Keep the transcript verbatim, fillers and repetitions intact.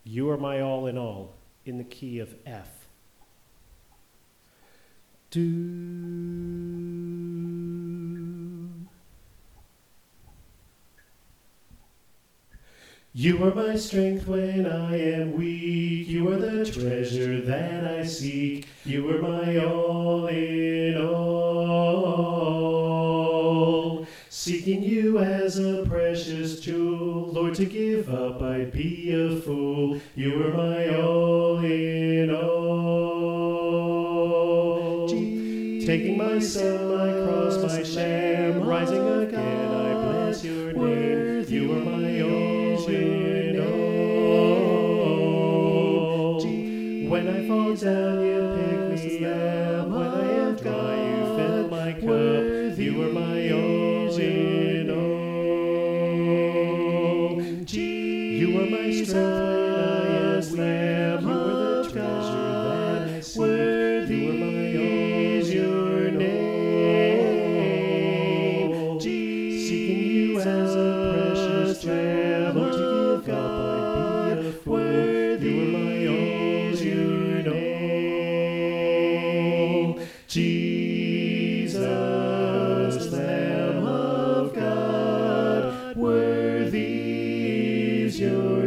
You are my all in all, in the key of F. Do. You are my strength when I am weak. You are the treasure that I seek. You are my all in all. Seeking you as a precious jewel, Lord, to give up I'd be a fool. You are my all in all. Jesus. Taking my sin, my cross, my shame, rising again, I bless your name. You are my all in all. Jesus. When I fall down, you pick me up. When I am dry, you fill my cup. You are my all in all. Jesus. You are my strength when I am weak. You are the treasure that I seek. You are my all is your name. Jesus. Seeking you as a precious gem, Lord, to give up I'd be a fool. You are my all is your name. Jesus, Lamb of God, worthy is your